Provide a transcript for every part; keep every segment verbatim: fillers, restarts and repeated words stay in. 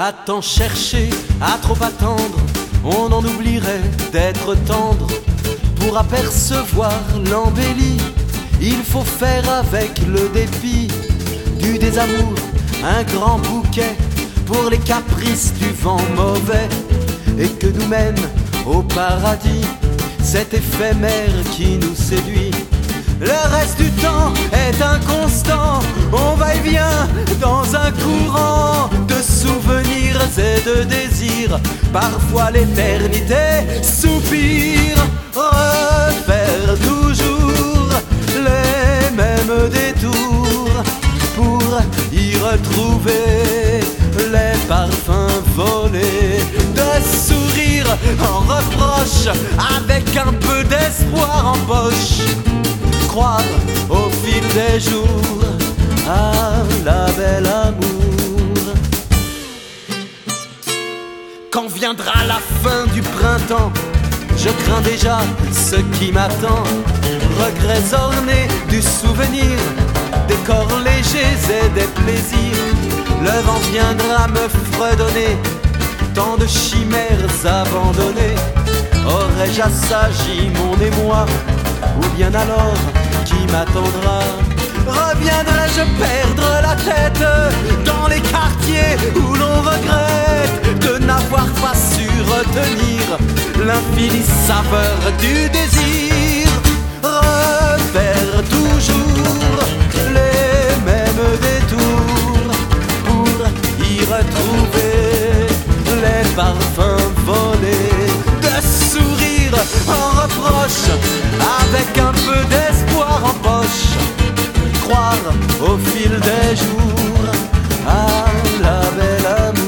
À tant chercher, à trop attendre, on en oublierait d'être tendre. Pour apercevoir l'embellie, il faut faire avec le dépit. Du désamour, un grand bouquet pour les caprices du vent mauvais. Et que nous mène au paradis cet éphémère qui nous séduit. Le reste du temps est inconstant, on va-et-vient dans un courant de souvenirs et de désirs. Parfois l'éternité soupire. Refaire toujours les mêmes détours pour y retrouver les parfums volés. De sourire en reproche avec un peu d'espoir en poche. Croire au fil des jours à la belle amour. Quand viendra la fin du printemps, je crains déjà ce qui m'attend. Regrets ornés du souvenir, des corps légers et des plaisirs. Le vent viendra me fredonner tant de chimères abandonnées. Aurais-je assagi mon émoi, ou bien alors qui m'attendra? Reviendrai-je perdre la tête dans les quartiers où l'on regrette de n'avoir pas su retenir l'infinie saveur du désir? Refaire toujours les mêmes détours pour y retrouver les parfums volés. De sourire en reproche avec un peu d'espoir en poche. Croire au fil des jours à la belle amour.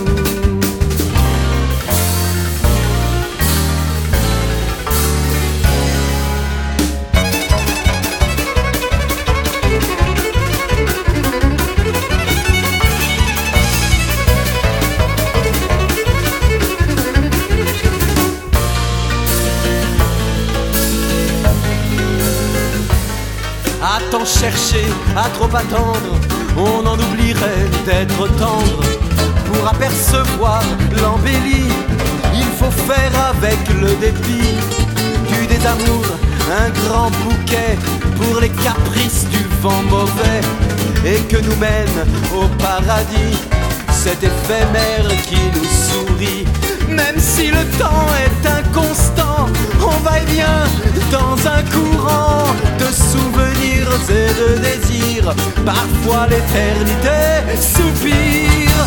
À tant chercher, à trop attendre, on en oublierait d'être tendre. Pour apercevoir l'embellie, il faut faire avec le dépit. Du désamour, un grand bouquet pour les caprices du vent mauvais. Et que nous mène au paradis cet éphémère qui nous sourit. Même si le temps est inconstant, on va-et-vient dans un courant de souvenirs et de désirs. Parfois l'éternité soupire.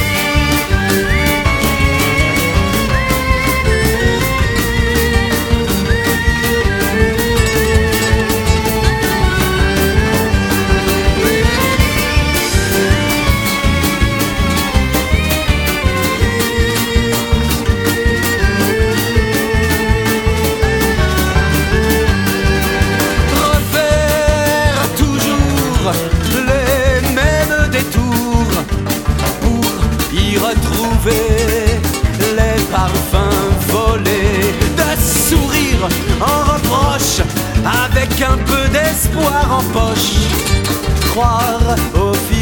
Retrouver les parfums volés. De sourire en reproche avec un peu d'espoir en poche. Croire au